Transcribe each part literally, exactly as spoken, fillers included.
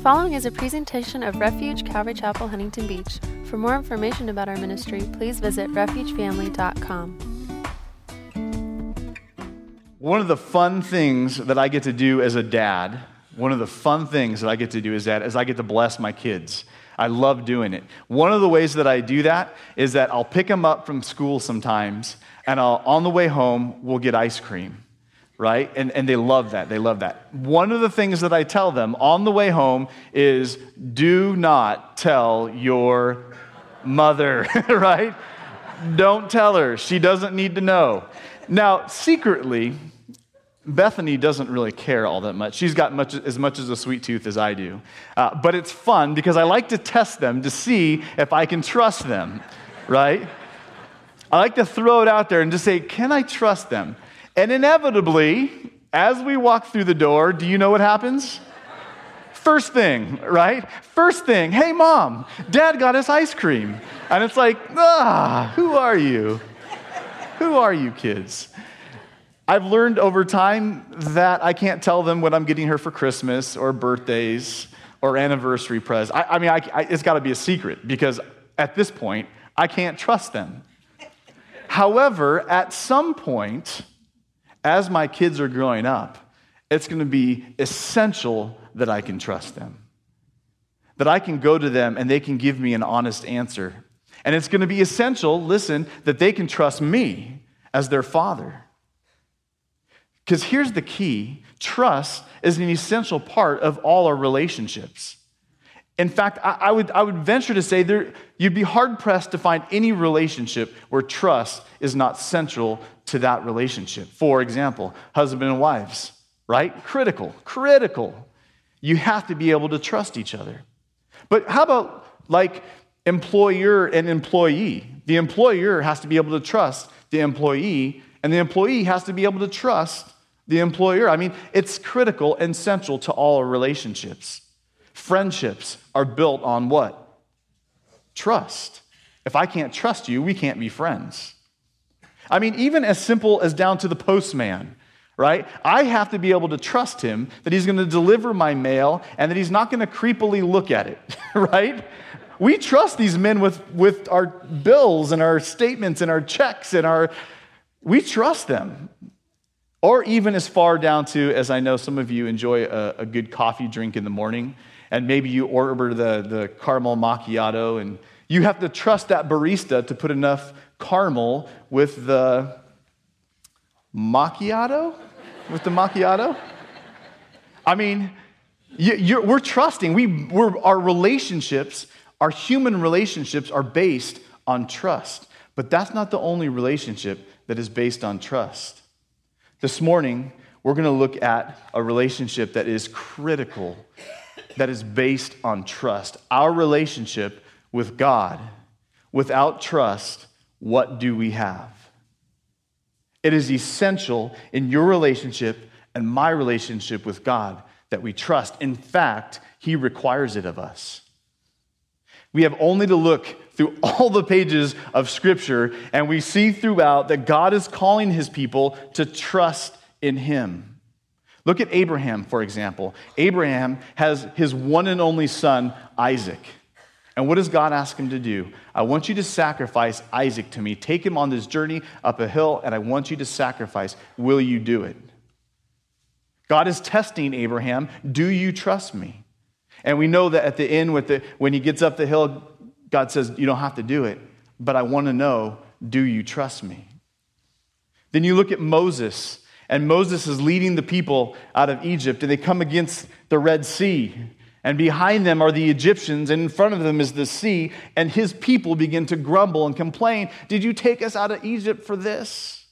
following is a presentation of Refuge Calvary Chapel, Huntington Beach. For more information about our ministry, please visit refuge family dot com. One of the fun things that I get to do as a dad, one of the fun things that I get to do as dad is I get to bless my kids. I love doing it. One of the ways that I do that is that I'll pick them up from school sometimes, and I'll, on the way home, we'll get ice cream. Right? And and they love that. They love that. One of the things that I tell them on the way home is, do not tell your mother, right? Don't tell her. She doesn't need to know. Now, secretly, Bethany doesn't really care all that much. She's got much as much as a sweet tooth as I do. Uh, but it's fun because I like to test them to see if I can trust them, right? I like to throw it out there and just say, can I trust them? And inevitably, as we walk through the door, do you know what happens? First thing, right? First thing, hey, Mom, Dad got us ice cream. And it's like, ah, who are you? Who are you, kids? I've learned over time that I can't tell them what I'm getting her for Christmas or birthdays or anniversary presents. I, I mean, I, I, it's got to be a secret because at this point, I can't trust them. However, at some point, as my kids are growing up, it's going to be essential that I can trust them. That I can go to them and they can give me an honest answer. And it's going to be essential, listen, that they can trust me as their father. Because here's the key. Trust is an essential part of all our relationships. In fact, I, I would I would venture to say there you'd be hard-pressed to find any relationship where trust is not central to that relationship. For example, husband and wives, right? Critical, critical. You have to be able to trust each other. But how about like employer and employee? The employer has to be able to trust the employee, and the employee has to be able to trust the employer. I mean, it's critical and central to all our relationships. Friendships are built on what? Trust. If I can't trust you, we can't be friends. I mean, even as simple as down to the postman, right? I have to be able to trust him that he's going to deliver my mail and that he's not going to creepily look at it, right? We trust these men with, with our bills and our statements and our checks and our, we trust them. Or even as far down to, as I know some of you enjoy a, a good coffee drink in the morning, and maybe you order the, the caramel macchiato, and you have to trust that barista to put enough caramel with the macchiato? With the macchiato? I mean, you, you're, we're trusting. We, we're, our relationships, our human relationships are based on trust. But that's not the only relationship that is based on trust. This morning, we're going to look at a relationship that is critical, that is based on trust. Our relationship with God. Without trust, what do we have? It is essential in your relationship and my relationship with God that we trust. In fact, He requires it of us. We have only to look through all the pages of Scripture, and we see throughout that God is calling His people to trust in Him. Look at Abraham, for example. Abraham has his one and only son, Isaac. And what does God ask him to do? I want you to sacrifice Isaac to me. Take him on this journey up a hill, and I want you to sacrifice. Will you do it? God is testing Abraham. Do you trust me? And we know that at the end, with the, when he gets up the hill, God says, you don't have to do it, but I want to know, do you trust me? Then you look at Moses, and Moses is leading the people out of Egypt, and they come against the Red Sea. And behind them are the Egyptians, and in front of them is the sea, and his people begin to grumble and complain, did you take us out of Egypt for this?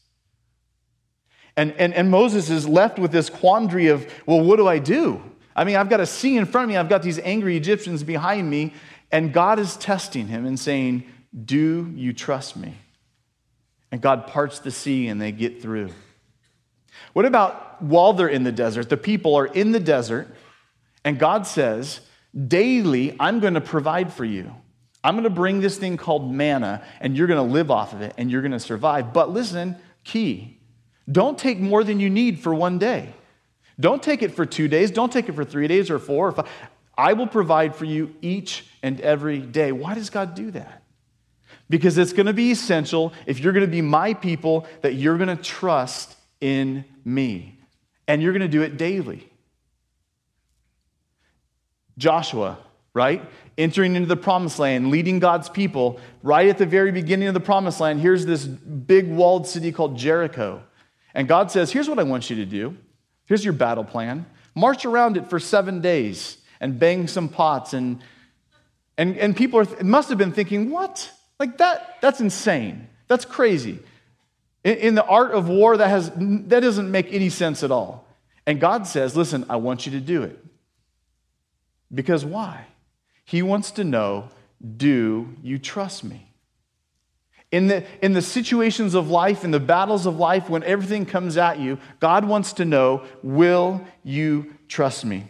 And, and, and Moses is left with this quandary of, well, what do I do? I mean, I've got a sea in front of me, I've got these angry Egyptians behind me, and God is testing him and saying, do you trust me? And God parts the sea and they get through. What about while they're in the desert? The people are in the desert, and God says, daily, I'm going to provide for you. I'm going to bring this thing called manna, and you're going to live off of it, and you're going to survive. But listen, key, don't take more than you need for one day. Don't take it for two days. Don't take it for three days or four or five. I will provide for you each and every day. Why does God do that? Because it's going to be essential, if you're going to be my people, that you're going to trust in me. And you're going to do it daily. Joshua, right? Entering into the promised land, leading God's people, right at the very beginning of the promised land, here's this big walled city called Jericho. And God says, here's what I want you to do. Here's your battle plan. March around it for seven days and bang some pots. And and, and people are, must have been thinking, what? Like that, that's insane. That's crazy. In, in the art of war, that has that doesn't make any sense at all. And God says, listen, I want you to do it. Because why? He wants to know, do you trust me? In the, in the situations of life, in the battles of life, when everything comes at you, God wants to know, will you trust me?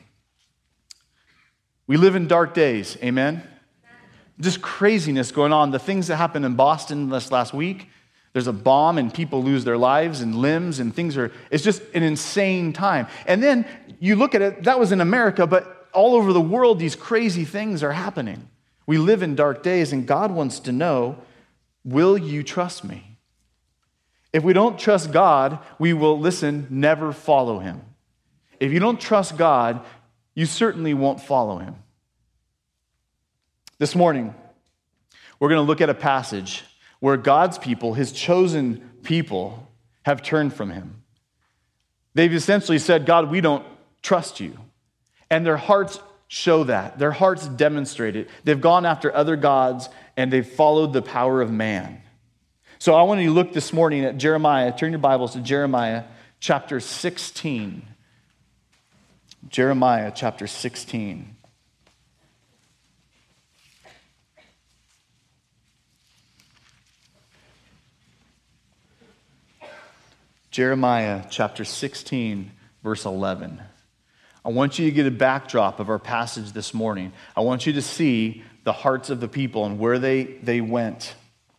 We live in dark days, amen? Just craziness going on. The things that happened in Boston this last week, there's a bomb and people lose their lives and limbs and things are, it's just an insane time. And then you look at it, that was in America, but all over the world, these crazy things are happening. We live in dark days and God wants to know, will you trust me? If we don't trust God, we will, listen, never follow him. If you don't trust God, you certainly won't follow him. This morning, we're going to look at a passage where God's people, his chosen people, have turned from him. They've essentially said, God, we don't trust you. And their hearts show that. Their hearts demonstrate it. They've gone after other gods and they've followed the power of man. So I want you to look this morning at Jeremiah. Turn your Bibles to Jeremiah chapter sixteen. Jeremiah chapter sixteen. Jeremiah chapter sixteen, verse eleven. I want you to get a backdrop of our passage this morning. I want you to see the hearts of the people and where they, they went.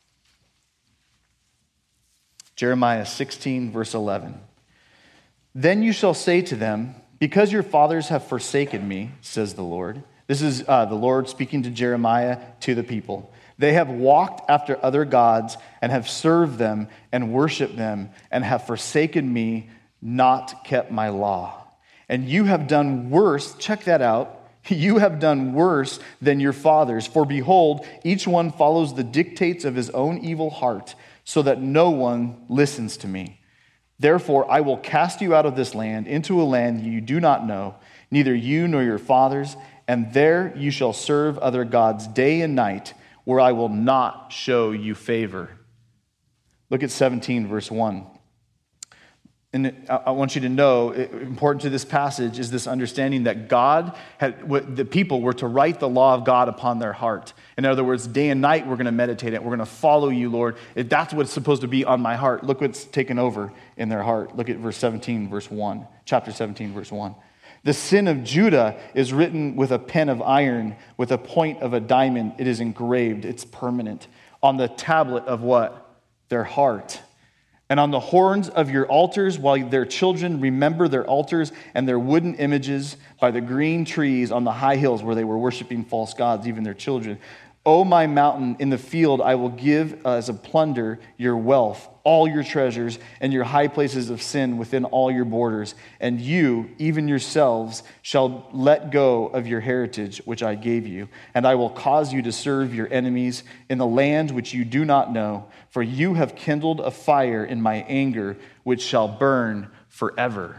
Jeremiah sixteen, verse eleven. Then you shall say to them, because your fathers have forsaken me, says the Lord. This is uh, the Lord speaking to Jeremiah, to the people. They have walked after other gods and have served them and worshiped them and have forsaken me, not kept my law. And you have done worse, check that out, you have done worse than your fathers. For behold, each one follows the dictates of his own evil heart, so that no one listens to me. Therefore, I will cast you out of this land into a land you do not know, neither you nor your fathers, and there you shall serve other gods day and night, where I will not show you favor. Look at seventeen, verse one. And I want you to know, important to this passage is this understanding that God had, the people were to write the law of God upon their heart. In other words, day and night we're going to meditate it. We're going to follow you, Lord. That's what's supposed to be on my heart. Look what's taken over in their heart. Look at verse seventeen, verse one. Chapter seventeen, verse one. The sin of Judah is written with a pen of iron, with a point of a diamond. It is engraved. It's permanent. On the tablet of what? Their heart. And on the horns of your altars, while their children remember their altars and their wooden images by the green trees on the high hills where they were worshiping false gods, even their children. O my mountain, in the field I will give as a plunder your wealth, all your treasures, and your high places of sin within all your borders. And you, even yourselves, shall let go of your heritage which I gave you. And I will cause you to serve your enemies in the land which you do not know. For you have kindled a fire in my anger, which shall burn forever.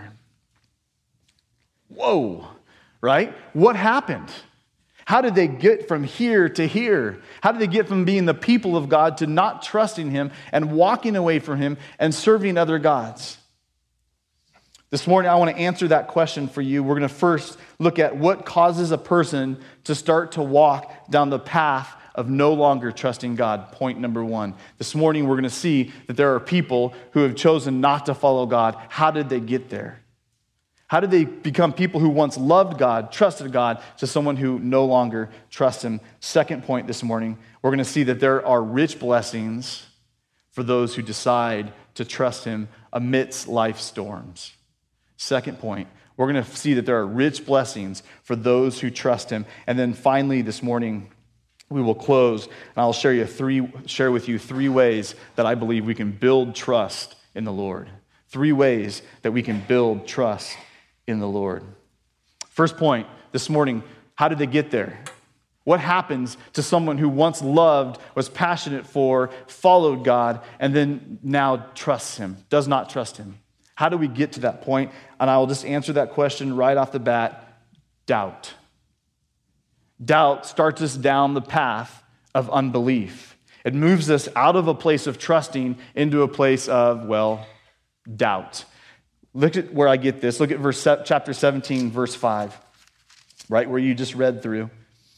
Whoa, right? What happened? How did they get from here to here? How did they get from being the people of God to not trusting him and walking away from him and serving other gods? This morning, I want to answer that question for you. We're going to first look at what causes a person to start to walk down the path of no longer trusting God. Point number one. This morning, we're going to see that there are people who have chosen not to follow God. How did they get there? How did they become people who once loved God, trusted God, to someone who no longer trusts him? Second point this morning, we're going to see that there are rich blessings for those who decide to trust him amidst life's storms. Second point, We're going to see that there are rich blessings for those who trust him. And then finally this morning, we will close, and I'll share you three, share with you three ways that I believe we can build trust in the Lord. Three ways that we can build trust in the Lord. First point this morning, how did they get there? What happens to someone who once loved, was passionate for, followed God, and then now trusts him, does not trust him? How do we get to that point? And I will just answer that question right off the bat. Doubt. Doubt starts us down the path of unbelief. It moves us out of a place of trusting into a place of, well, doubt. Look at where I get this. Look at verse chapter seventeen, verse five, right where you just read through.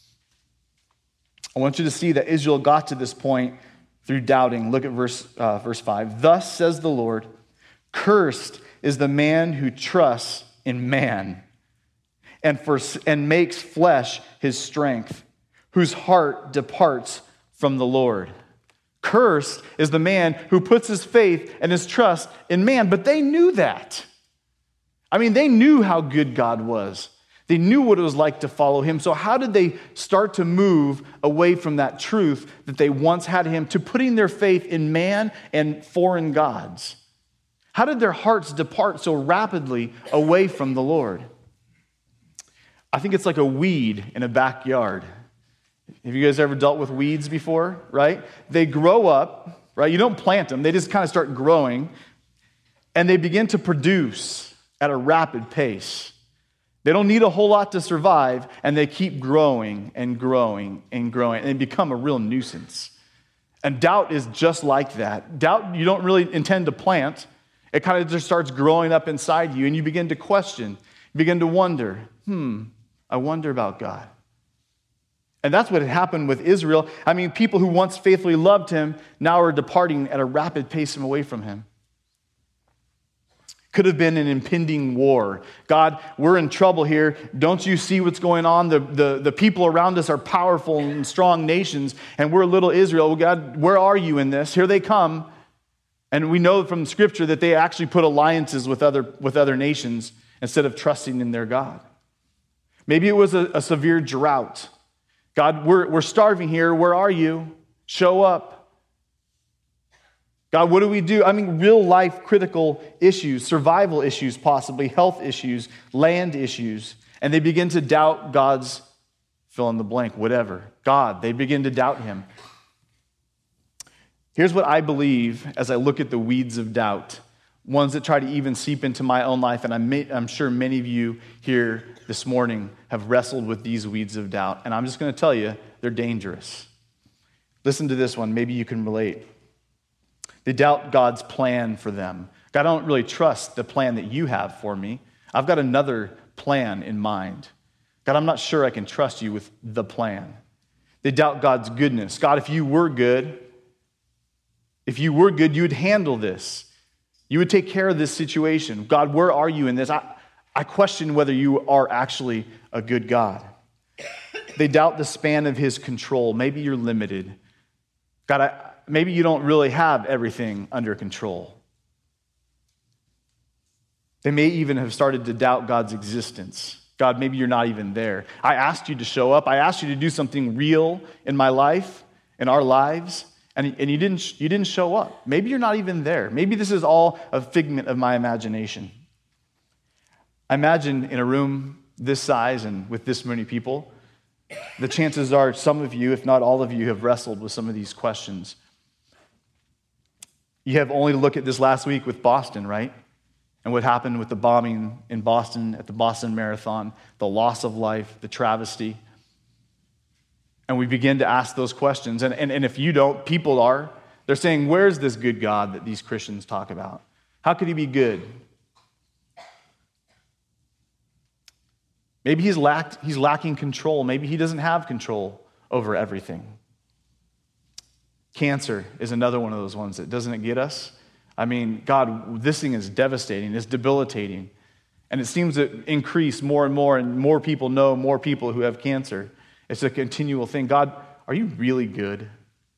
I want you to see that Israel got to this point through doubting. Look at verse, uh, verse five. Thus says the Lord, cursed is the man who trusts in man and, for, and makes flesh his strength, whose heart departs from the Lord. Cursed is the man who puts his faith and his trust in man. But they knew that. I mean, they knew how good God was. They knew what it was like to follow him. So how did they start to move away from that truth that they once had him to putting their faith in man and foreign gods? How did their hearts depart so rapidly away from the Lord? I think it's like a weed in a backyard. Have you guys ever dealt with weeds before, right? They grow up, right? You don't plant them. They just kind of start growing, and they begin to produce at a rapid pace. They don't need a whole lot to survive, and they keep growing and growing and growing, and they become a real nuisance. And doubt is just like that. Doubt you don't really intend to plant. It kind of just starts growing up inside you, and you begin to question. You begin to wonder, hmm, I wonder about God. And that's what had happened with Israel. I mean, people who once faithfully loved him now are departing at a rapid pace away from him. Could have been an impending war. God, we're in trouble here. Don't you see what's going on? The, the, the people around us are powerful and strong nations, and we're little Israel. God, where are you in this? Here they come. And we know from Scripture that they actually put alliances with other, with other nations instead of trusting in their God. Maybe it was a, a severe drought. God, we're, we're starving here. Where are you? Show up. God, what do we do? I mean, real life critical issues, survival issues possibly, health issues, land issues. And they begin to doubt God's fill in the blank, whatever. God, they begin to doubt him. Here's what I believe as I look at the weeds of doubt, ones that try to even seep into my own life, and I'm, I'm sure many of you here this morning have wrestled with these weeds of doubt. And I'm just going to tell you, they're dangerous. Listen to this one. Maybe you can relate. They doubt God's plan for them. God, I don't really trust the plan that you have for me. I've got another plan in mind. God, I'm not sure I can trust you with the plan. They doubt God's goodness. God, if you were good, if you were good, you would handle this. You would take care of this situation. God, where are you in this? I, I question whether you are actually a good God. They doubt the span of his control. Maybe you're limited. God, I, maybe you don't really have everything under control. They may even have started to doubt God's existence. God, maybe you're not even there. I asked you to show up. I asked you to do something real in my life, in our lives, and, and you didn't, you didn't show up. Maybe you're not even there. Maybe this is all a figment of my imagination. I imagine in a room this size and with this many people, the chances are some of you, if not all of you, have wrestled with some of these questions. You have only to look at this last week with Boston, right? And what happened with the bombing in Boston at the Boston Marathon, the loss of life, the travesty. And we begin to ask those questions. And, and, and if you don't, people are. They're saying, where's this good God that these Christians talk about? How could he be good? Maybe he's lacked, he's lacking control. Maybe he doesn't have control over everything. Cancer is another one of those ones that doesn't it get us? I mean, God, this thing is devastating. It's debilitating. And it seems to increase more and more, and more people know more people who have cancer. It's a continual thing. God, are you really good?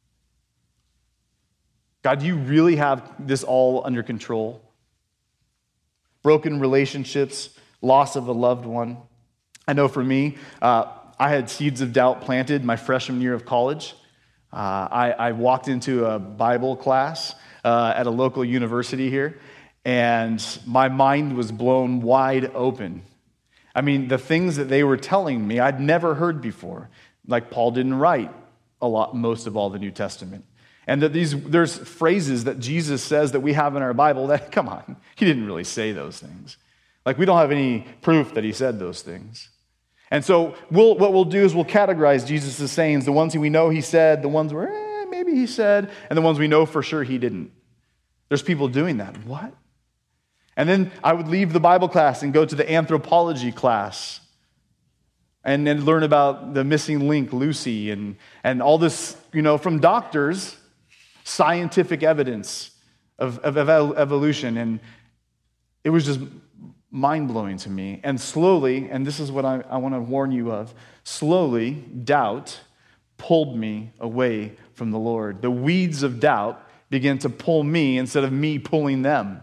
God, do you really have this all under control? Broken relationships, loss of a loved one. I know for me, uh, I had seeds of doubt planted my freshman year of college. Uh, I, I walked into a Bible class uh, at a local university here, and my mind was blown wide open. I mean, the things that they were telling me I'd never heard before. Like Paul didn't write a lot, most of all the New Testament. And that these there's phrases that Jesus says that we have in our Bible that, come on, he didn't really say those things. Like, we don't have any proof that he said those things. And so we'll, what we'll do is we'll categorize Jesus' sayings, the ones that we know he said, the ones where eh, maybe he said, and the ones we know for sure he didn't. There's people doing that. What? And then I would leave the Bible class and go to the anthropology class and then learn about the missing link, Lucy, and, and all this, you know, from doctors, scientific evidence of, of evolution. And it was just mind-blowing to me. And slowly, and this is what I, I want to warn you of, slowly, doubt pulled me away from the Lord. The weeds of doubt began to pull me instead of me pulling them.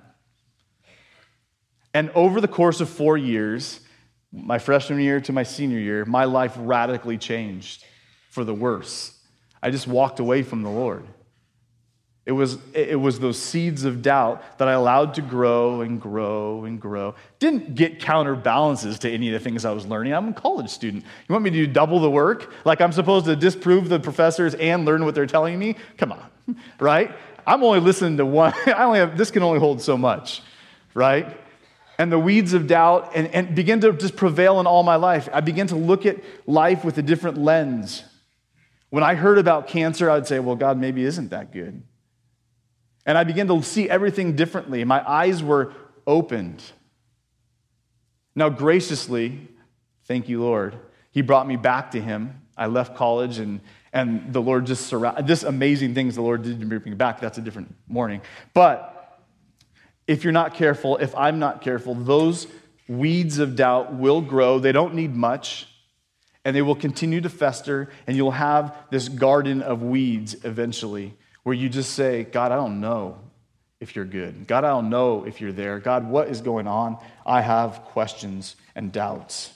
And over the course of four years, my freshman year to my senior year, my life radically changed for the worse. I just walked away from the Lord. It was, it was those seeds of doubt that I allowed to grow and grow and grow. Didn't get counterbalances to any of the things I was learning. I'm a college student. You want me to do double the work? Like I'm supposed to disprove the professors and learn what they're telling me? Come on, right? I'm only listening to one. I only have, this can only hold so much, right? And the weeds of doubt and, and begin to just prevail in all my life. I began to look at life with a different lens. When I heard about cancer, I'd say, well, God maybe isn't that good. And I began to see everything differently. My eyes were opened. Now, graciously, thank you, Lord, he brought me back to him. I left college, and, and the Lord just surrounded, this amazing things the Lord did to bring me back. That's a different morning. But if you're not careful, if I'm not careful, those weeds of doubt will grow. They don't need much, and they will continue to fester, and you'll have this garden of weeds eventually, where you just say, God, I don't know if you're good. God, I don't know if you're there. God, what is going on? I have questions and doubts.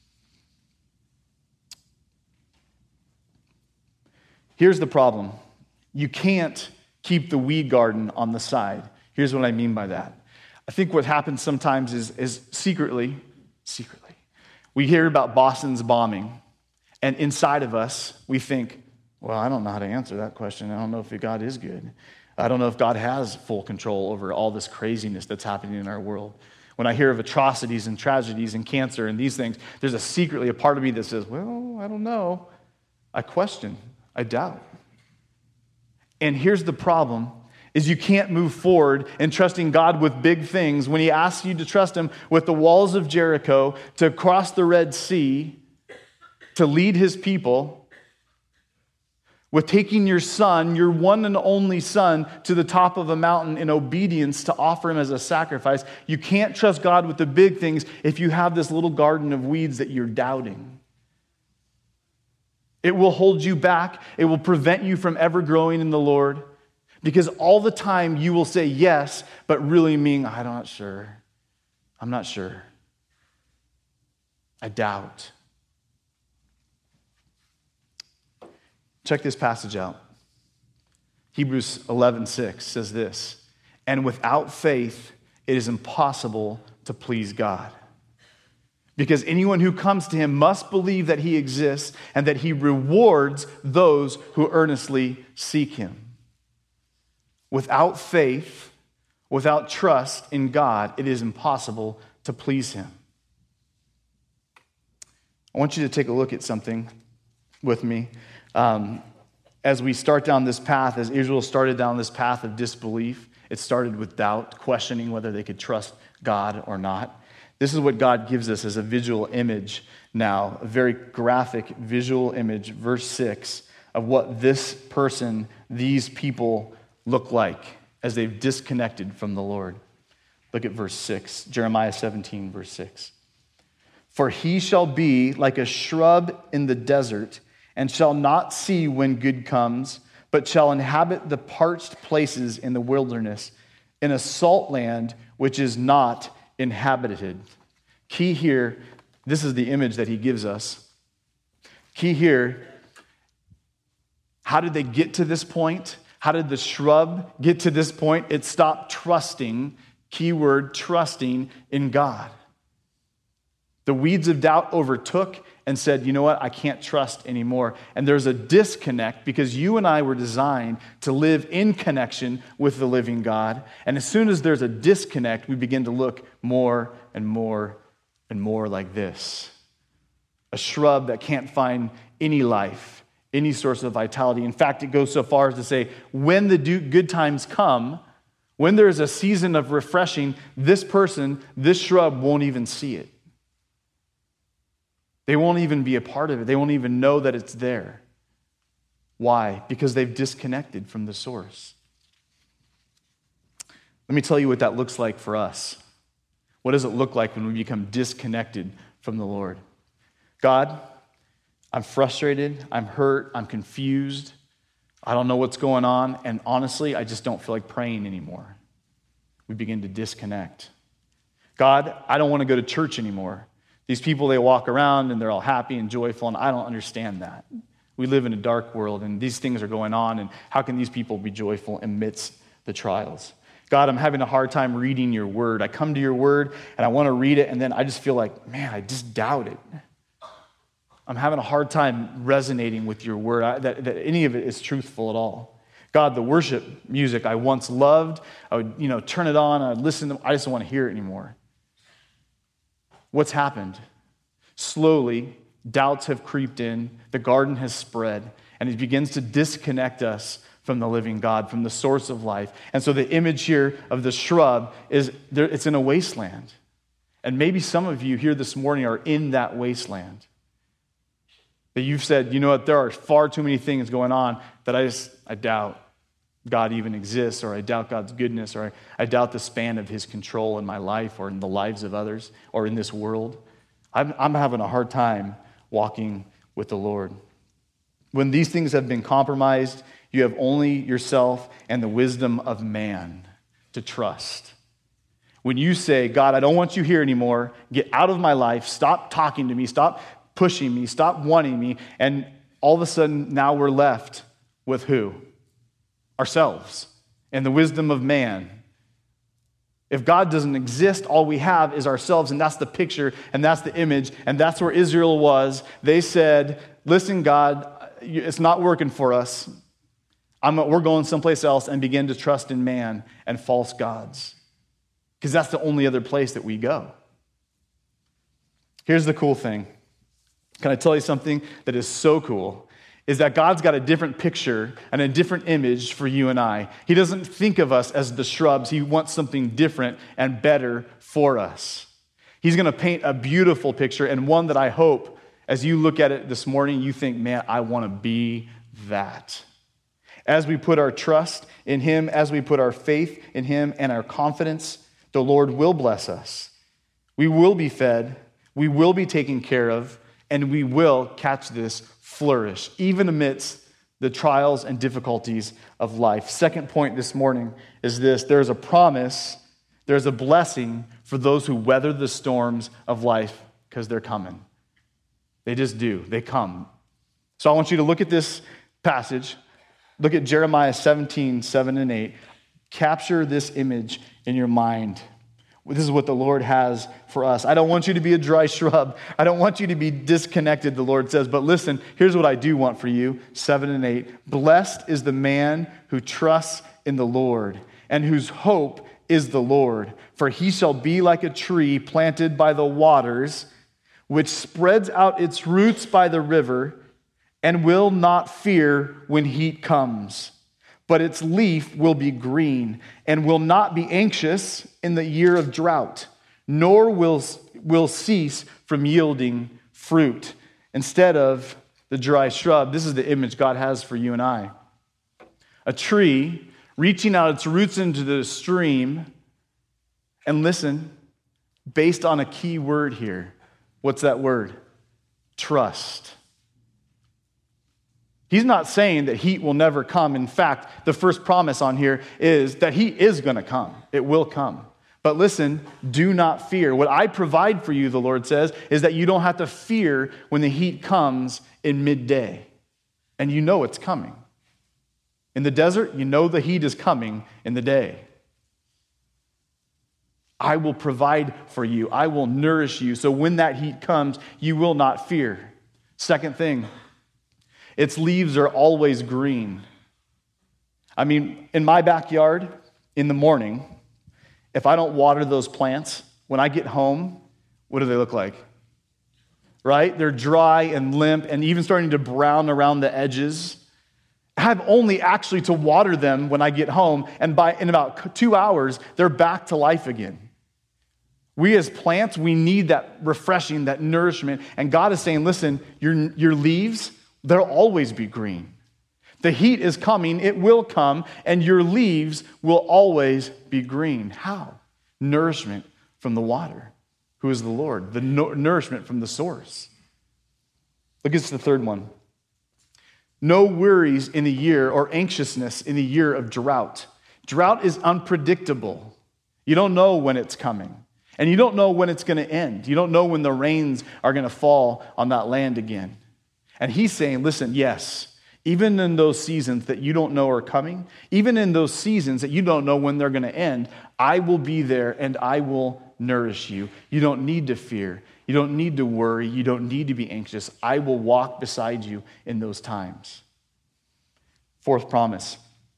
Here's the problem. You can't keep the weed garden on the side. Here's what I mean by that. I think what happens sometimes is, is secretly, secretly, we hear about Boston's bombing, and inside of us, we think, well, I don't know how to answer that question. I don't know if God is good. I don't know if God has full control over all this craziness that's happening in our world. When I hear of atrocities and tragedies and cancer and these things, there's a secretly a part of me that says, well, I don't know. I question. I doubt. And here's the problem, is you can't move forward in trusting God with big things when he asks you to trust him with the walls of Jericho, to cross the Red Sea, to lead his people, with taking your son, your one and only son, to the top of a mountain in obedience to offer him as a sacrifice. You can't trust God with the big things if you have this little garden of weeds that you're doubting. It will hold you back. It will prevent you from ever growing in the Lord, because all the time you will say yes, but really mean, I'm not sure. I'm not sure. I doubt. Check this passage out. Hebrews eleven six says this, and without faith, it is impossible to please God. Because anyone who comes to him must believe that he exists and that he rewards those who earnestly seek him. Without faith, without trust in God, it is impossible to please him. I want you to take a look at something with me. Um, as we start down this path, as Israel started down this path of disbelief, it started with doubt, questioning whether they could trust God or not. This is what God gives us as a visual image now, a very graphic visual image, verse six, of what this person, these people look like as they've disconnected from the Lord. Look at verse six, Jeremiah seventeen, verse six. For he shall be like a shrub in the desert, and shall not see when good comes, but shall inhabit the parched places in the wilderness, in a salt land which is not inhabited. Key here, this is the image that he gives us. Key here, how did they get to this point? How did the shrub get to this point? It stopped trusting, keyword, trusting in God. The weeds of doubt overtook and said, you know what, I can't trust anymore. And there's a disconnect because you and I were designed to live in connection with the living God. And as soon as there's a disconnect, we begin to look more and more and more like this. A shrub that can't find any life, any source of vitality. In fact, it goes so far as to say, when the good times come, when there is a season of refreshing, this person, this shrub won't even see it. They won't even be a part of it. They won't even know that it's there. Why? Because they've disconnected from the source. Let me tell you what that looks like for us. What does it look like when we become disconnected from the Lord? God, I'm frustrated, I'm hurt, I'm confused, I don't know what's going on, and honestly, I just don't feel like praying anymore. We begin to disconnect. God, I don't want to go to church anymore. These people, they walk around and they're all happy and joyful, and I don't understand that. We live in a dark world, and these things are going on, and how can these people be joyful amidst the trials? God, I'm having a hard time reading your word. I come to your word, and I want to read it, and then I just feel like, man, I just doubt it. I'm having a hard time resonating with your word, I, that, that any of it is truthful at all. God, the worship music I once loved, I would, you know, turn it on, I'd listen to, I just don't want to hear it anymore. What's happened? Slowly, doubts have creeped in, the garden has spread, and it begins to disconnect us from the living God, from the source of life. And so the image here of the shrub is, there, it's in a wasteland. And maybe some of you here this morning are in that wasteland. That you've said, you know what, there are far too many things going on that I just, I doubt God even exists, or I doubt God's goodness, or I, I doubt the span of his control in my life or in the lives of others or in this world. I'm, I'm having a hard time walking with the Lord. When these things have been compromised, you have only yourself and the wisdom of man to trust. When you say, God, I don't want you here anymore, get out of my life, stop talking to me, stop pushing me, stop wanting me, and all of a sudden now we're left with who? Ourselves and the wisdom of man. If God doesn't exist, all we have is ourselves, and that's the picture, and that's the image, and that's where Israel was. They said, listen, God, it's not working for us. I'm, we're going someplace else, and begin to trust in man and false gods, because that's the only other place that we go. Here's the cool thing. Can I tell you something that is so cool? Is that God's got a different picture and a different image for you and I. He doesn't think of us as the shrubs. He wants something different and better for us. He's going to paint a beautiful picture, and one that I hope, as you look at it this morning, you think, man, I want to be that. As we put our trust in him, as we put our faith in him and our confidence, the Lord will bless us. We will be fed, we will be taken care of, and we will catch this flourish, even amidst the trials and difficulties of life. Second point this morning is this: there's a promise, there's a blessing for those who weather the storms of life, because they're coming. They just do. They come. So I want you to look at this passage. Look at Jeremiah seventeen, seven and eight. Capture this image in your mind. This is what the Lord has for us. I don't want you to be a dry shrub. I don't want you to be disconnected, the Lord says. But listen, here's what I do want for you, seven and eight. Blessed is the man who trusts in the Lord and whose hope is the Lord. For he shall be like a tree planted by the waters, which spreads out its roots by the river and will not fear when heat comes. But its leaf will be green and will not be anxious in the year of drought, nor will, will cease from yielding fruit. Instead of the dry shrub, this is the image God has for you and I. A tree reaching out its roots into the stream, and listen, based on a key word here. What's that word? Trust. He's not saying that heat will never come. In fact, the first promise on here is that heat is going to come. It will come. But listen, do not fear. What I provide for you, the Lord says, is that you don't have to fear when the heat comes in midday. And you know it's coming. In the desert, you know the heat is coming in the day. I will provide for you. I will nourish you. So when that heat comes, you will not fear. Second thing, its leaves are always green. I mean, in my backyard, in the morning, if I don't water those plants, when I get home, what do they look like? Right? They're dry and limp and even starting to brown around the edges. I have only actually to water them when I get home, and by in about two hours, they're back to life again. We as plants, we need that refreshing, that nourishment. And God is saying, listen, your, your leaves, they'll always be green. The heat is coming, it will come, and your leaves will always be green. How? Nourishment from the water, who is the Lord, the no- nourishment from the source. Look at the third one. No worries in the year or anxiousness in the year of drought. Drought is unpredictable. You don't know when it's coming, and you don't know when it's going to end. You don't know when the rains are going to fall on that land again. And he's saying, listen, yes, even in those seasons that you don't know are coming, even in those seasons that you don't know when they're going to end, I will be there and I will nourish you. You don't need to fear. You don't need to worry. You don't need to be anxious. I will walk beside you in those times. Fourth promise.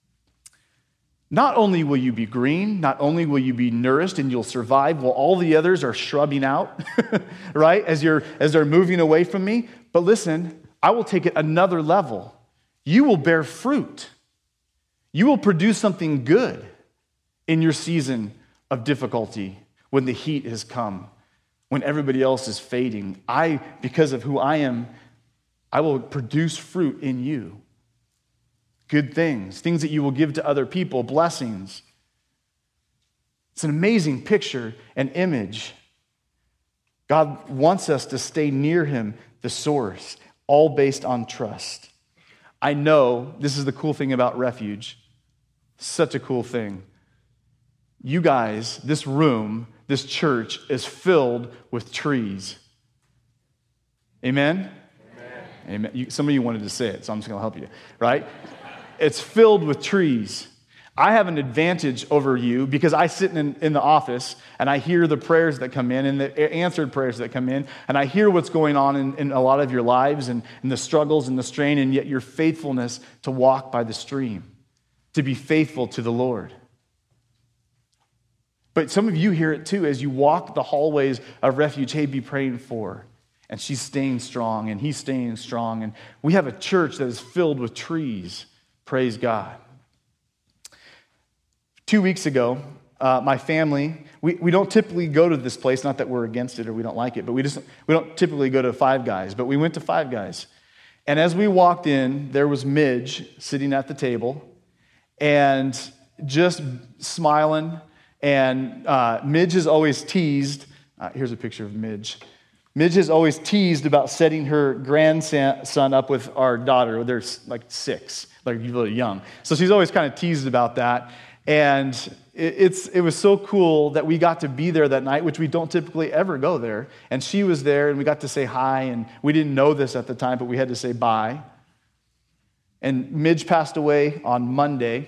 Not only will you be green, not only will you be nourished and you'll survive while all the others are shrubbing out, right, as you're as they're moving away from me, but listen, I will take it another level. You will bear fruit. You will produce something good in your season of difficulty when the heat has come, when everybody else is fading. I, because of who I am, I will produce fruit in you. Good things, things that you will give to other people, blessings. It's an amazing picture and image. God wants us to stay near him, the source, all based on trust. I know this is the cool thing about Refuge. Such a cool thing. You guys, this room, this church is filled with trees. Amen? Amen. Amen. You, some of you wanted to say it, so I'm just going to help you, right? It's filled with trees. I have an advantage over you because I sit in, in the office and I hear the prayers that come in and the answered prayers that come in, and I hear what's going on in, in a lot of your lives and, and the struggles and the strain, and yet your faithfulness to walk by the stream, to be faithful to the Lord. But some of you hear it too as you walk the hallways of Refuge. Hey, be praying for. And she's staying strong and he's staying strong. And we have a church that is filled with trees. Praise God. Two weeks ago, uh, my family, we, we don't typically go to this place, not that we're against it or we don't like it, but we just we don't typically go to Five Guys, but we went to Five Guys. And as we walked in, there was Midge sitting at the table and just smiling. And uh, Midge has always teased, uh, here's a picture of Midge. Midge has always teased about setting her grandson up with our daughter. They're like six, like really young. So she's always kind of teased about that. And it, it's it was so cool that we got to be there that night, which we don't typically ever go there. And she was there, and we got to say hi. And we didn't know this at the time, but we had to say bye. And Midge passed away on Monday.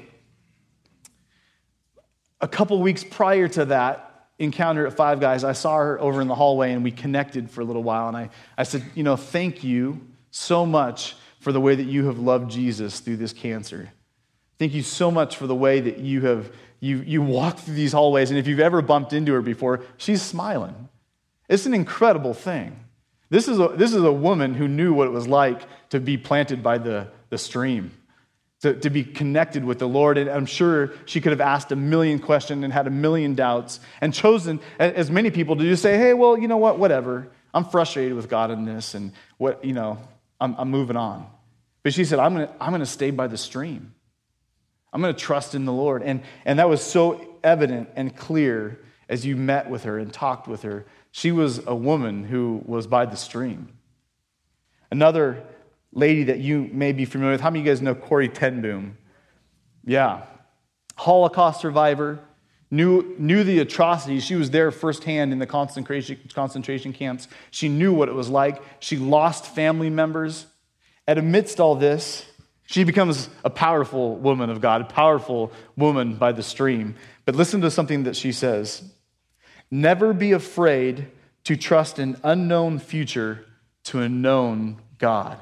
A couple weeks prior to that encounter at Five Guys, I saw her over in the hallway and we connected for a little while. And I, I said, you know, thank you so much for the way that you have loved Jesus through this cancer. Thank you so much for the way that you have, you, you walked through these hallways. And if you've ever bumped into her before, she's smiling. It's an incredible thing. This is a, this is a woman who knew what it was like to be planted by the, the stream. To, to be connected with the Lord. And I'm sure she could have asked a million questions and had a million doubts and chosen, as many people, to just say, hey, well, you know what, whatever. I'm frustrated with God in this and what, you know, I'm, I'm moving on. But she said, I'm going to I'm going to stay by the stream. I'm going to trust in the Lord. And, and that was so evident and clear as you met with her and talked with her. She was a woman who was by the stream. Another lady that you may be familiar with. How many of you guys know Corrie ten Boom? Yeah. Holocaust survivor, knew, knew the atrocities. She was there firsthand in the concentration, concentration camps. She knew what it was like. She lost family members. And amidst all this, she becomes a powerful woman of God, a powerful woman by the stream. But listen to something that she says. Never be afraid to trust an unknown future to a known God.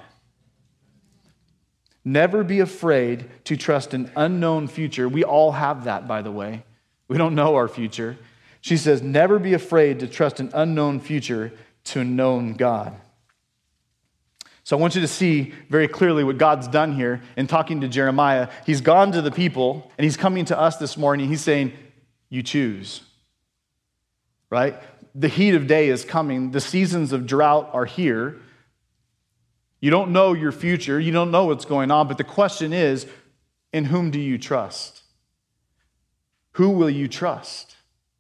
Never be afraid to trust an unknown future. We all have that, by the way. We don't know our future. She says, never be afraid to trust an unknown future to a known God. So I want you to see very clearly what God's done here in talking to Jeremiah. He's gone to the people, and he's coming to us this morning. He's saying, you choose, right? The heat of day is coming. The seasons of drought are here. You don't know your future. You don't know what's going on. But the question is, in whom do you trust? Who will you trust?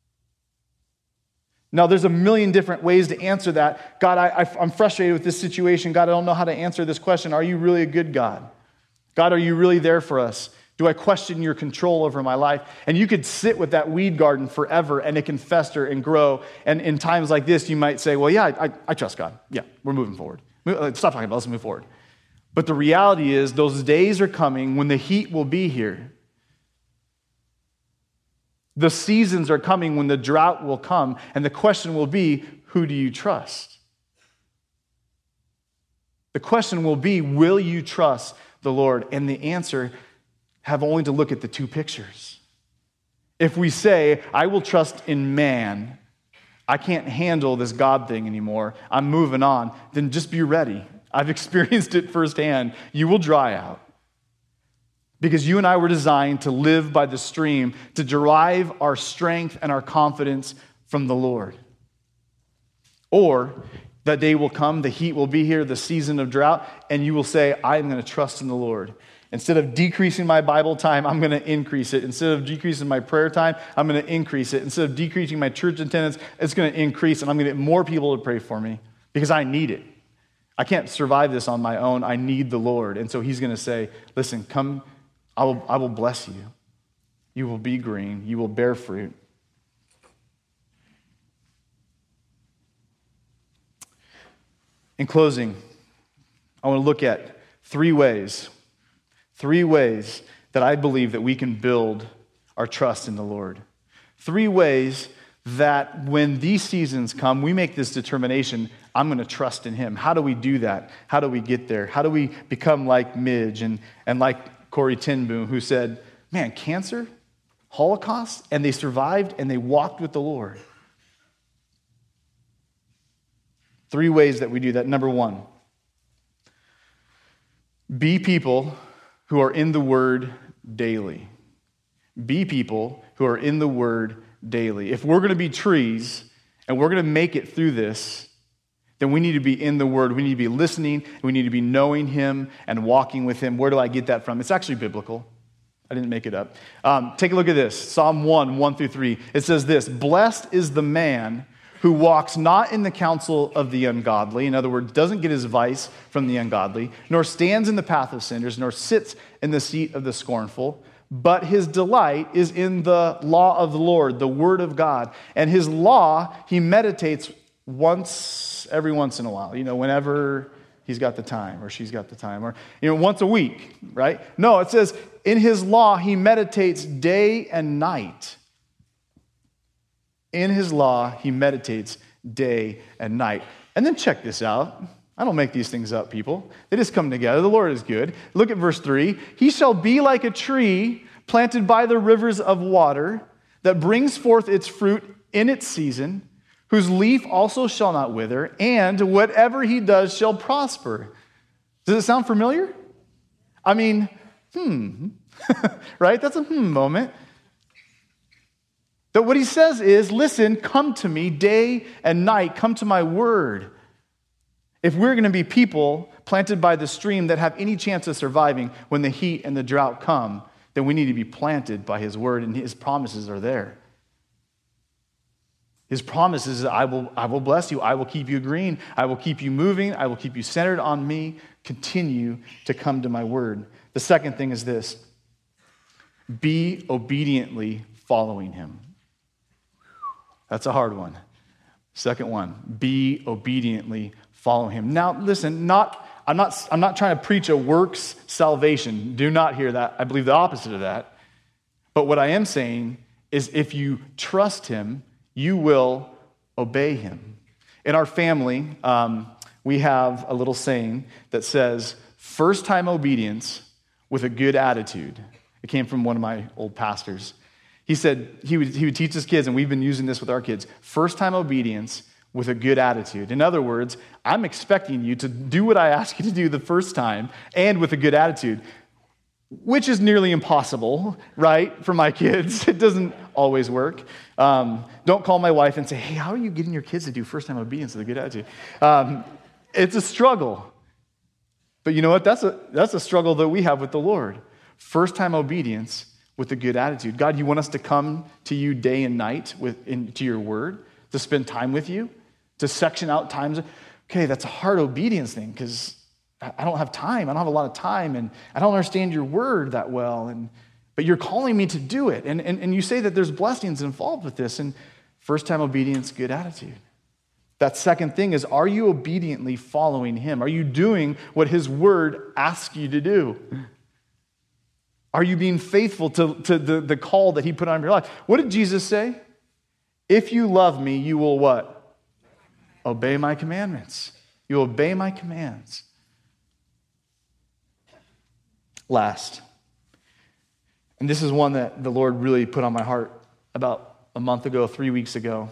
Now, there's a million different ways to answer that. God, I, I, I'm frustrated with this situation. God, I don't know how to answer this question. Are you really a good God? God, are you really there for us? Do I question your control over my life? And you could sit with that weed garden forever, and it can fester and grow. And in times like this, you might say, well, yeah, I, I trust God. Yeah, we're moving forward. Stop talking about it. Let's move forward. But the reality is, those days are coming when the heat will be here. The seasons are coming when the drought will come, and the question will be, who do you trust? The question will be, will you trust the Lord? And the answer, have only to look at the two pictures. If we say, I will trust in man, I can't handle this God thing anymore, I'm moving on, then just be ready. I've experienced it firsthand. You will dry out. Because you and I were designed to live by the stream, to derive our strength and our confidence from the Lord. Or that day will come, the heat will be here, the season of drought, and you will say, I'm going to trust in the Lord. Instead of decreasing my Bible time, I'm going to increase it. Instead of decreasing my prayer time, I'm going to increase it. Instead of decreasing my church attendance, it's going to increase, and I'm going to get more people to pray for me because I need it. I can't survive this on my own. I need the Lord. And so he's going to say, listen, come, I will, I will bless you. You will be green. You will bear fruit. In closing, I want to look at three ways, three ways that I believe that we can build our trust in the Lord. Three ways that when these seasons come, we make this determination, I'm going to trust in him. How do we do that? How do we get there? How do we become like Midge and, and like Corrie ten Boom, who said, man, cancer, Holocaust, and they survived and they walked with the Lord. Three ways that we do that. Number one, be people who are in the Word daily. Be people who are in the Word daily. If we're going to be trees and we're going to make it through this, then we need to be in the Word. We need to be listening. We need to be knowing Him and walking with Him. Where do I get that from? It's actually biblical. I didn't make it up. Um, take a look at this. Psalm one, one through three. It says this, blessed is the man who walks not in the counsel of the ungodly, in other words, doesn't get his advice from the ungodly, nor stands in the path of sinners, nor sits in the seat of the scornful, but his delight is in the law of the Lord, the word of God. And his law, he meditates once, every once in a while, you know, whenever he's got the time or she's got the time, or, you know, once a week, right? No, it says, in his law, he meditates day and night. In his law, he meditates day and night. And then check this out. I don't make these things up, people. They just come together. The Lord is good. Look at verse three. He shall be like a tree planted by the rivers of water that brings forth its fruit in its season, whose leaf also shall not wither, and whatever he does shall prosper. Does it sound familiar? I mean, hmm, right? That's a hmm moment. That what he says is, listen, come to me day and night, come to my word. If we're going to be people planted by the stream that have any chance of surviving when the heat and the drought come, then we need to be planted by his word, and his promises are there. His promises is, I will, I will bless you, I will keep you green, I will keep you moving, I will keep you centered on me. Continue to come to my word. The second thing is this, be obediently following him. That's a hard one. Second one, be obediently follow him. Now, listen, not I'm not I'm not trying to preach a works salvation. Do not hear that. I believe the opposite of that. But what I am saying is if you trust him, you will obey him. In our family, um, we have a little saying that says, first time obedience with a good attitude. It came from one of my old pastors. He said he would, he would teach his kids, and we've been using this with our kids, first time obedience with a good attitude. In other words, I'm expecting you to do what I ask you to do the first time and with a good attitude, which is nearly impossible, right, for my kids. It doesn't always work. Um, don't call my wife and say, hey, how are you getting your kids to do first time obedience with a good attitude? Um, it's a struggle. But you know what? That's a, that's a struggle that we have with the Lord. First time obedience with a good attitude. God, you want us to come to you day and night with into your word, to spend time with you, to section out times. Okay, that's a hard obedience thing because I don't have time. I don't have a lot of time, and I don't understand your word that well. And but you're calling me to do it. And, and, and you say that there's blessings involved with this. And first time obedience, good attitude. That second thing is, are you obediently following him? Are you doing what his word asks you to do? Are you being faithful to, to the, the call that he put on your life? What did Jesus say? If you love me, you will what? Obey my commandments. You obey my commands. Last, and this is one that the Lord really put on my heart about a month ago, three weeks ago.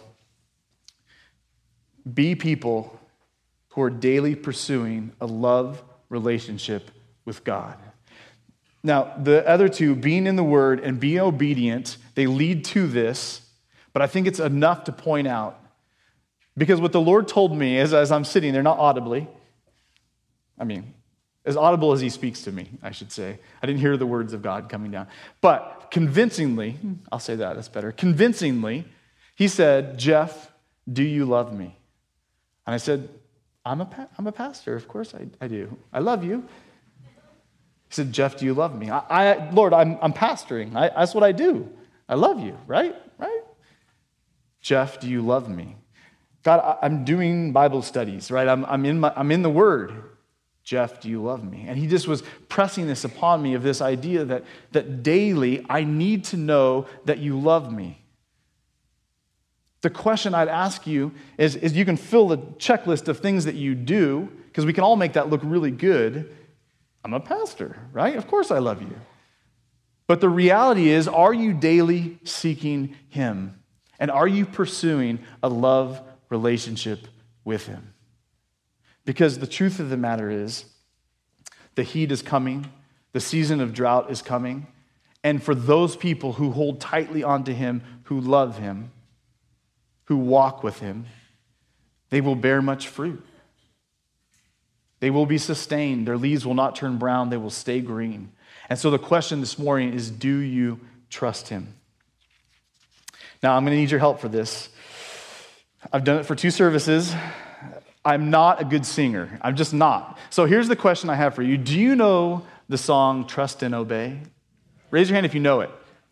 Be people who are daily pursuing a love relationship with God. Now, the other two, being in the Word and being obedient, they lead to this, but I think it's enough to point out. Because what the Lord told me as, as I'm sitting there, not audibly, I mean, as audible as he speaks to me, I should say. I didn't hear the words of God coming down. But convincingly, I'll say that, that's better. Convincingly, he said, Jeff, do you love me? And I said, I'm a, pa- I'm a pastor, of course I, I do. I love you. He said, Jeff, do you love me? I, I Lord, I'm, I'm pastoring. I, that's what I do. I love you, right? Right? Jeff, do you love me? God, I, I'm doing Bible studies, right? I'm, I'm, in my, I'm in the Word. Jeff, do you love me? And he just was pressing this upon me of this idea that, that daily I need to know that you love me. The question I'd ask you is, is you can fill the checklist of things that you do, because we can all make that look really good. I'm a pastor, right? Of course I love you. But the reality is, are you daily seeking him? And are you pursuing a love relationship with him? Because the truth of the matter is, the heat is coming, the season of drought is coming, and for those people who hold tightly onto him, who love him, who walk with him, they will bear much fruit. They will be sustained. Their leaves will not turn brown. They will stay green. And so the question this morning is, do you trust him? Now, I'm going to need your help for this. I've done it for two services. I'm not a good singer. I'm just not. So here's the question I have for you. Do you know the song Trust and Obey? Raise your hand if you know it.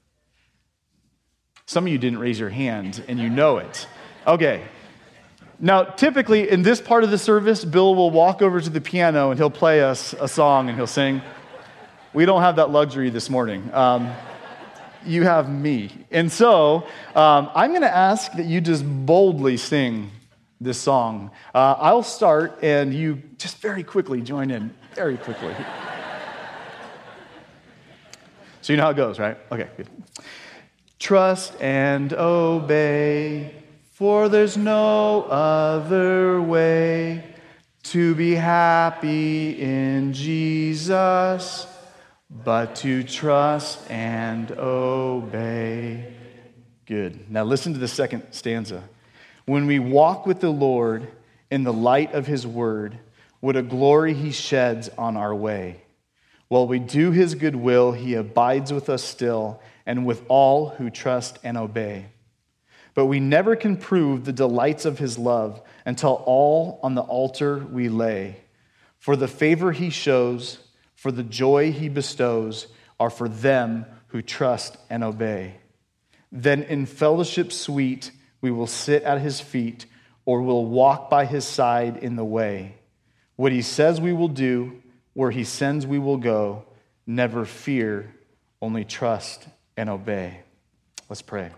Some of you didn't raise your hand and you know it. Okay. Now, typically in this part of the service, Bill will walk over to the piano and he'll play us a song and he'll sing. We don't have that luxury this morning. Um, you have me. And so um, I'm going to ask that you just boldly sing this song. Uh, I'll start and you just very quickly join in. Very quickly. So you know how it goes, right? Okay, good. Trust and obey, for there's no other way to be happy in Jesus, but to trust and obey. Good. Now listen to the second stanza. When we walk with the Lord in the light of his word, what a glory he sheds on our way. While we do his good will, he abides with us still, and with all who trust and obey. But we never can prove the delights of his love until all on the altar we lay. For the favor he shows, for the joy he bestows, are for them who trust and obey. Then in fellowship sweet, We will sit at his feet, or will walk by his side in the way. What he says we will do, where he sends we will go. Never fear, only trust and obey. Let's pray.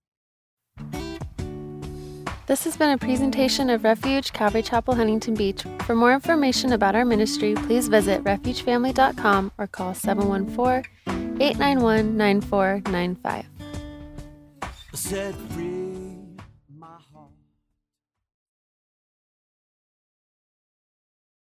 This has been a presentation of Refuge Calvary Chapel, Huntington Beach. For more information about our ministry, please visit refuge family dot com or call seven one four, eight nine one, nine four nine five. Set free.